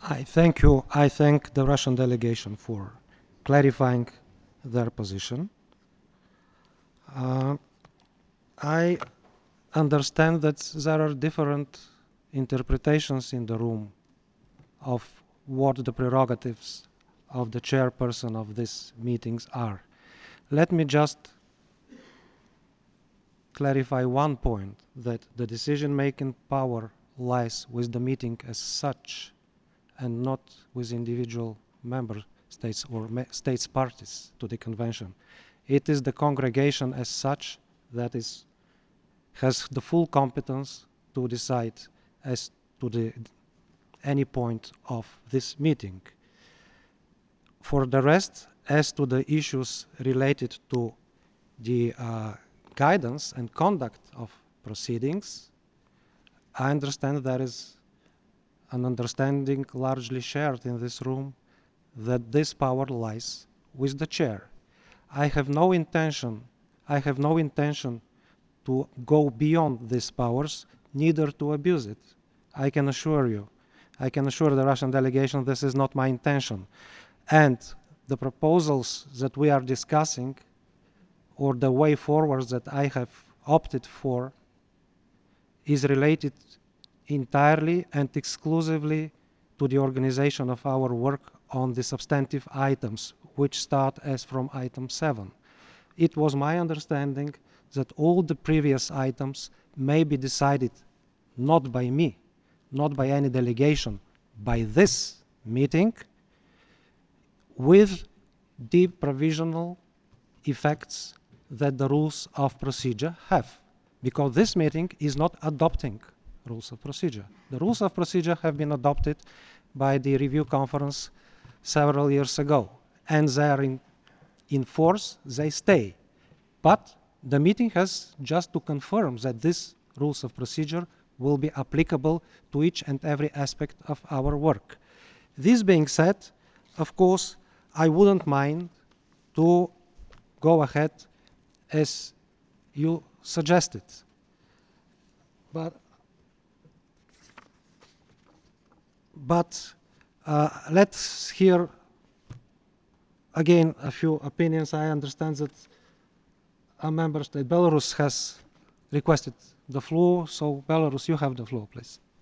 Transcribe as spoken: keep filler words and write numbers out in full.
I thank you. I thank the Russian delegation for clarifying their position. Uh, I understand that there are different interpretations in the room of what the prerogatives of the chairperson of these meetings are. Let me just clarify one point, that the decision-making power lies with the meeting as such and not with individual member states or states parties to the convention. It is the congregation as such that is has the full competence to decide as to the any point of this meeting. For the rest, as to the issues related to the uh, guidance and conduct of proceedings, I understand there is an understanding largely shared in this room that this power lies with the chair. I have no intention, I have no intention to go beyond these powers, neither to abuse it. I can assure you, I can assure the Russian delegation this is not my intention. And the proposals that we are discussing, or the way forward that I have opted for, is related entirely and exclusively to the organization of our work on the substantive items, which start as from item seven. It was my understanding that all the previous items may be decided not by me, not by any delegation, by this meeting, with the provisional effects that the rules of procedure have, because this meeting is not adopting rules of procedure. The rules of procedure have been adopted by the review conference several years ago, and they are in, in force, they stay. But the meeting has just to confirm that these rules of procedure will be applicable to each and every aspect of our work. This being said, of course, I wouldn't mind to go ahead as you suggested. But, but uh, let's hear again a few opinions. I understand that a member state, Belarus, has requested the floor. So Belarus, you have the floor, please.